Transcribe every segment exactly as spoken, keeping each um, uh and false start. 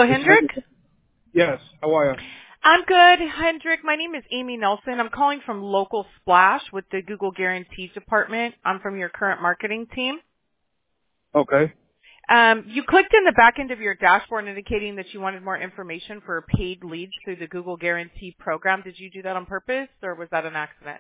Hello, It's Hendrik? Yes. How are you? I'm good, Hendrik. My name is Amy Nelson. I'm calling from Local Splash with the Google Guaranteed Department. I'm from your current marketing team. Okay. Um, you clicked in the back end of your dashboard indicating that you wanted more information for paid leads through the Google Guaranteed program. Did you do that on purpose, or was that an accident?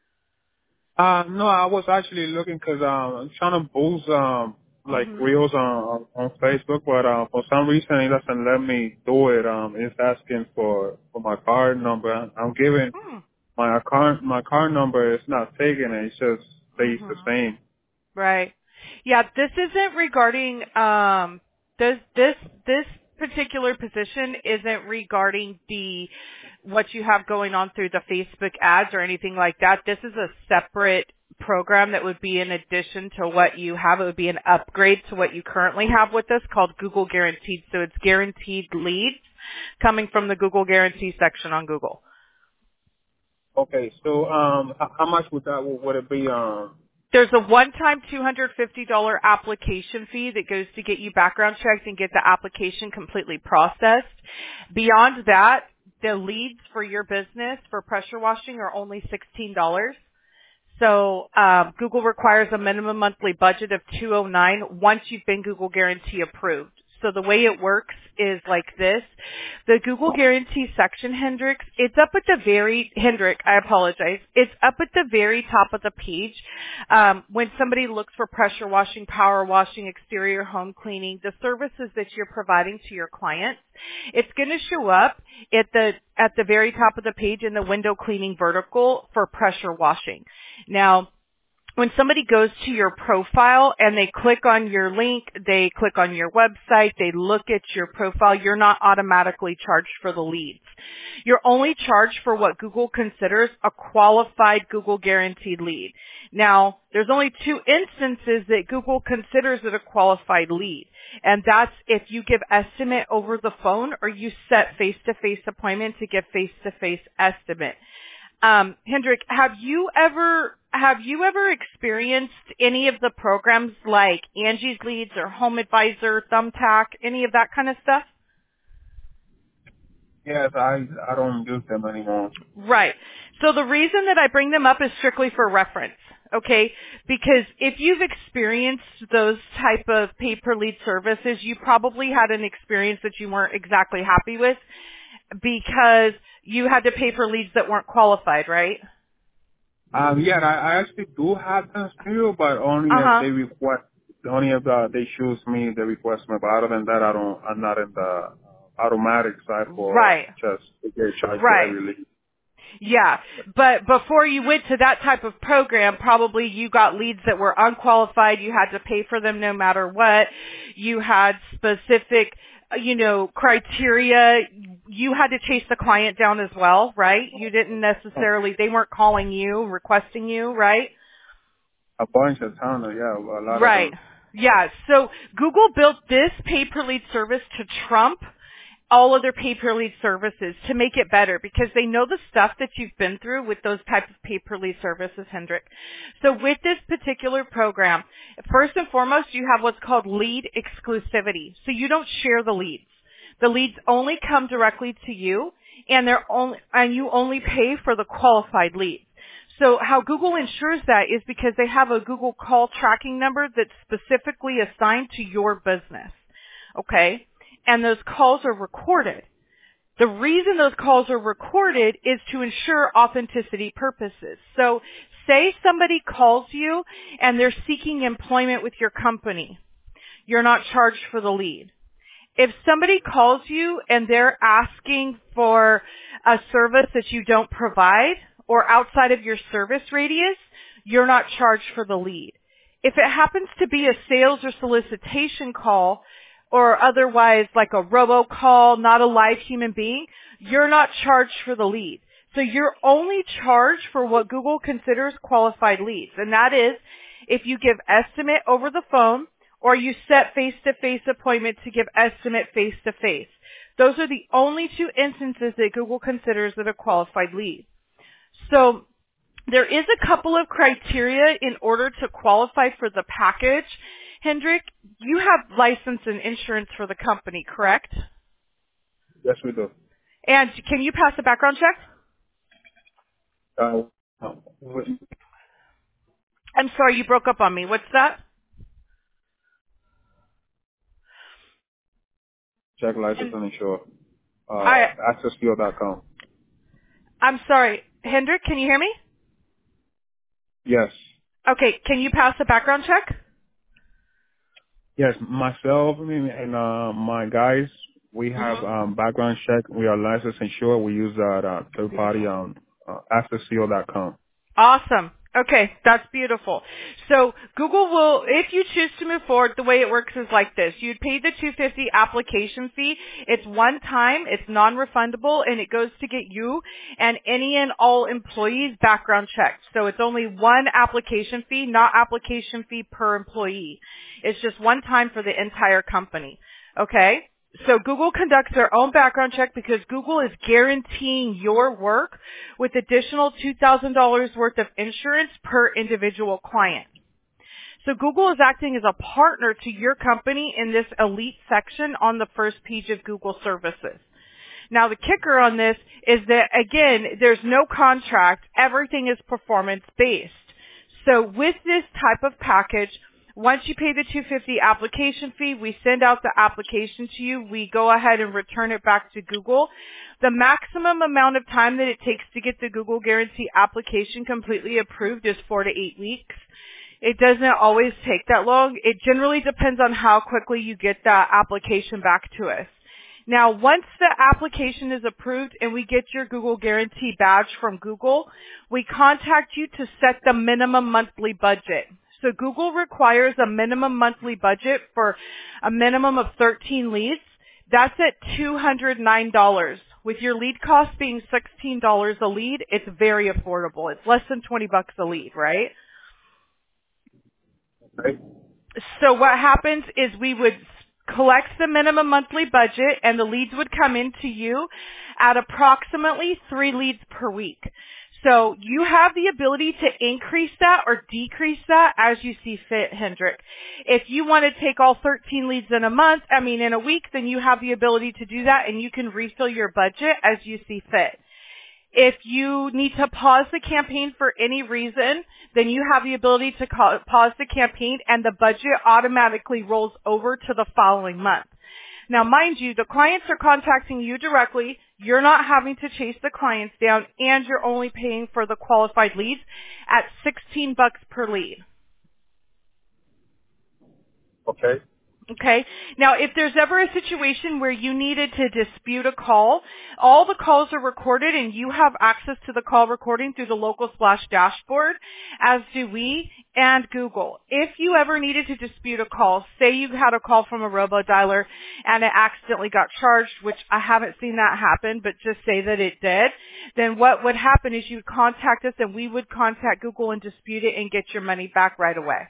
Uh, no, I was actually looking because um, I'm trying to boost um, like Mm-hmm. reels on on Facebook, but uh, for some reason it doesn't let me do it. Um, it's asking for for my card number. I'm giving Hmm. my account my card number. It's not taking it. It just stays the Mm-hmm. same. Right. Yeah, this isn't regarding um this this this particular position isn't regarding the what you have going on through the Facebook ads or anything like that. This is a separate program that would be in addition to what you have. It would be an upgrade to what you currently have with us called Google Guaranteed. So it's guaranteed leads coming from the Google Guarantee section on Google. Okay. So um, h- how much would that would it be? Um. There's a one-time two hundred fifty dollars application fee that goes to get you background checked and get the application completely processed. Beyond that, the leads for your business for pressure washing are only sixteen dollars. So um, Google requires a minimum monthly budget of two hundred nine dollars once you've been Google Guarantee approved. So the way it works is like this. The Google Guarantee section, Hendrix, it's up at the very, Hendrick, I apologize. It's up at the very top of the page. Um, when somebody looks for pressure washing, power washing, exterior home cleaning, the services that you're providing to your clients, it's going to show up at the, at the very top of the page in the window cleaning vertical for pressure washing. Now, when somebody goes to your profile and they click on your link, they click on your website, they look at your profile, you're not automatically charged for the leads. You're only charged for what Google considers a qualified Google Guaranteed lead. Now, there's only two instances that Google considers it a qualified lead, and that's if you give estimate over the phone or you set face-to-face appointment to give face-to-face estimate. Um, Hendrik, have you ever have you ever experienced any of the programs like Angie's Leads or Home Advisor, Thumbtack, any of that kind of stuff? Yes, I I don't use them anymore. Right. So the reason that I bring them up is strictly for reference, okay? Because if you've experienced those type of pay-per-lead services, you probably had an experience that you weren't exactly happy with because you had to pay for leads that weren't qualified, right? Um, yeah, I, I actually do have them still, but only if Uh-huh. they request, only if uh, they choose me, they request me. But other than that, I don't, I'm not in the automatic side for Right. just to get charged for Right. every lead. Yeah, but before you went to that type of program, probably you got leads that were unqualified. You had to pay for them no matter what. You had specific, uh, you know, criteria. You had to chase the client down as well, right? You didn't necessarily, they weren't calling you, requesting you, right? A bunch of times, yeah, a lot of Right. them. Yeah, so Google built this pay-per-lead service to trump all other pay-per-lead services to make it better because they know the stuff that you've been through with those types of pay-per-lead services, Hendrik. So with this particular program, first and foremost, you have what's called lead exclusivity. So you don't share the leads. The leads only come directly to you, and they're only, and you only pay for the qualified leads. So how Google ensures that is because they have a Google call tracking number that's specifically assigned to your business. Okay? And those calls are recorded. The reason those calls are recorded is to ensure authenticity purposes. So say somebody calls you and they're seeking employment with your company. You're not charged for the lead. If somebody calls you and they're asking for a service that you don't provide or outside of your service radius, you're not charged for the lead. If it happens to be a sales or solicitation call or otherwise like a robocall, not a live human being, you're not charged for the lead. So you're only charged for what Google considers qualified leads, and that is if you give estimate over the phone or you set face-to-face appointment to give estimate face-to-face. Those are the only two instances that Google considers that a qualified lead. So there is a couple of criteria in order to qualify for the package. Hendrik, you have license and insurance for the company, correct? Yes, we do. And can you pass a background check? Uh, uh, we I'm sorry, you broke up on me. What's that? check license And and insure. Uh, I, access fuel dot com. I'm sorry. Hendrik, can you hear me? Yes. Okay, can you pass a background check? Yes, myself and and, uh, my guys, we have Mm-hmm. um, background check. We are licensed insured. We use that uh, third party on uh, access fuel dot com. Awesome. Okay, that's beautiful. So Google will, if you choose to move forward, the way it works is like this. You'd pay the two hundred fifty dollars application fee. It's one time, it's non-refundable, and it goes to get you and any and all employees background checked. So it's only one application fee, not application fee per employee. It's just one time for the entire company. Okay? So Google conducts their own background check because Google is guaranteeing your work with additional two thousand dollars worth of insurance per individual client. So Google is acting as a partner to your company in this elite section on the first page of Google services. Now the kicker on this is that again, there's no contract. Everything is performance based. So with this type of package, once you pay the two hundred fifty dollars application fee, we send out the application to you. We go ahead and return it back to Google. The maximum amount of time that it takes to get the Google Guarantee application completely approved is four to eight weeks. It doesn't always take that long. It generally depends on how quickly you get that application back to us. Now, once the application is approved and we get your Google Guarantee badge from Google, we contact you to set the minimum monthly budget. So Google requires a minimum monthly budget for a minimum of thirteen leads. That's at two hundred nine dollars. With your lead cost being sixteen dollars a lead, it's very affordable. It's less than twenty bucks a lead, right? Okay. So what happens is we would collect the minimum monthly budget and the leads would come into you at approximately three leads per week. So you have the ability to increase that or decrease that as you see fit, Hendrik. If you want to take all thirteen leads in a month, I mean in a week, then you have the ability to do that and you can refill your budget as you see fit. If you need to pause the campaign for any reason, then you have the ability to call, pause the campaign and the budget automatically rolls over to the following month. Now, mind you, the clients are contacting you directly. You're not having to chase the clients down, and you're only paying for the qualified leads at sixteen bucks per lead. Okay. Okay. Now, if there's ever a situation where you needed to dispute a call, all the calls are recorded and you have access to the call recording through the Local Splash dashboard, as do we and Google. If you ever needed to dispute a call, say you had a call from a robo-dialer and it accidentally got charged, which I haven't seen that happen, but just say that it did, then what would happen is you'd contact us and we would contact Google and dispute it and get your money back right away.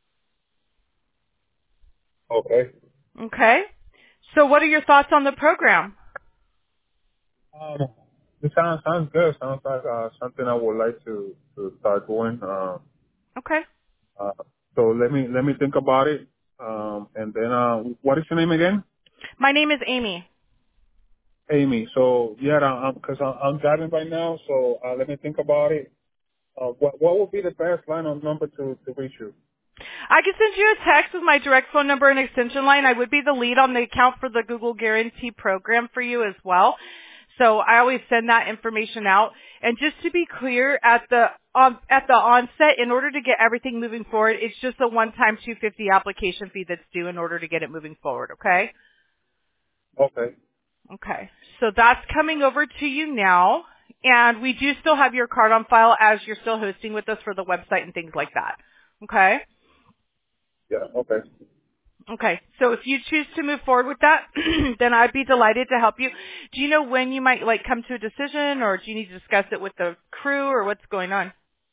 Okay. Okay. So what are your thoughts on the program? Um, it sounds sounds good. Sounds like uh, something I would like to to start doing. Um, Okay. uh, so let me let me think about it. Um, and then uh, what is your name again? My name is Amy. Amy. So yeah, I'm because I'm, I'm driving right now. So uh, let me think about it. Uh, what what would be the best line of number to to reach you? I can send you a text with my direct phone number and extension line. I would be the lead on the account for the Google Guarantee program for you as well. So I always send that information out. And just to be clear, at the um, at the onset, in order to get everything moving forward, it's just a one-time two hundred fifty dollars application fee that's due in order to get it moving forward. Okay. Okay. Okay. So that's coming over to you now. And we do still have your card on file as you're still hosting with us for the website and things like that. Okay. Yeah. Okay. Okay. So if you choose to move forward with that, then I'd be delighted to help you. Do you know when you might like come to a decision, or do you need to discuss it with the crew, or what's going on?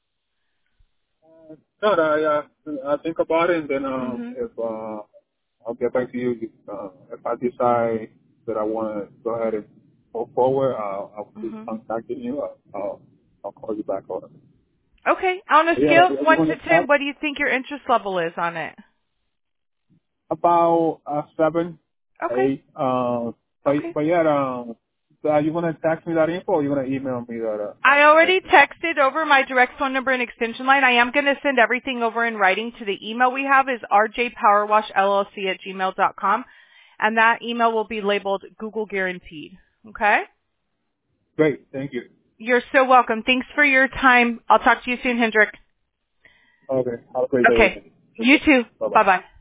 No, no, I, uh, I think about it, and then um, Mhm. if uh, I'll get back to you. Uh, if I decide that I want to go ahead and go forward, uh, I'll be Mhm. contacting you. I'll, I'll, I'll call you back on it. Okay. On a Yeah, scale we of we one want to to ten, talk what do you think your interest level is on it? about uh, seven, Okay. eight. Um, But, Okay. but yeah, um, so are you gonna text me that info or you gonna email me that? Uh, I already texted over my direct phone number and extension line. I am going to send everything over in writing to the email we have is r j power wash l l c at gmail dot com, and that email will be labeled Google Guaranteed. Okay? Great. Thank you. You're so welcome. Thanks for your time. I'll talk to you soon, Hendrik. Okay. Have a great day. Okay. You too. Bye bye. Bye-bye.